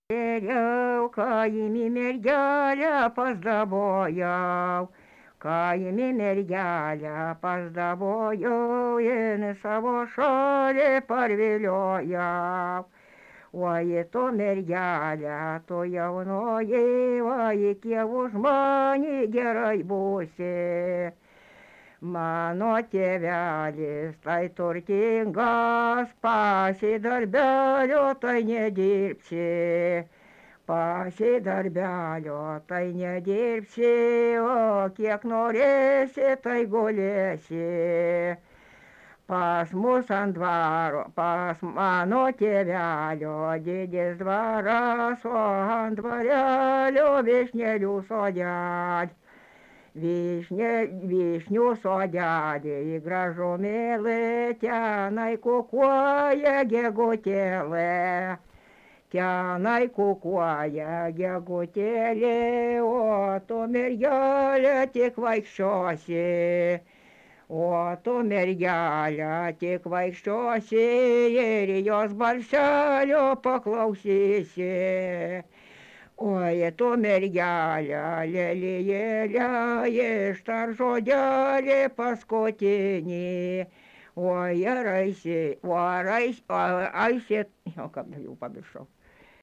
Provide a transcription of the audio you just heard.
Geriau kaimi mergelę pas dabojau, kaimi mergelę pas dabojau, jin savo šalį parviliojau. Oi, to mergelė, to jaunoji, oi, kiek už mane gerai būsi. Mano tėvelis tai turtingas, pasidarbelio tai nedirbsi. Pasidarbelio tai nedirbsi, o kiek norėsi, tai gulėsi. Pas mus ant dvaro, pas mano tėvelio didis dvaras, o ant dvarelio vyšnelių sodelis. Vyšnių sodelį gražu mėlė, tenai kukuoja gegutėlė. Tenai kukuoja gegutėlė, o tu mergelė tik vaikščiosi. O tu mergelė tik vaikščiosi ir jos balselio paklausysi. Oi, tu mergelė, lelijėlė, ištar žodelį paskutinį. Oi, ar eisi, o ar eisi, o ką jau pamiršau.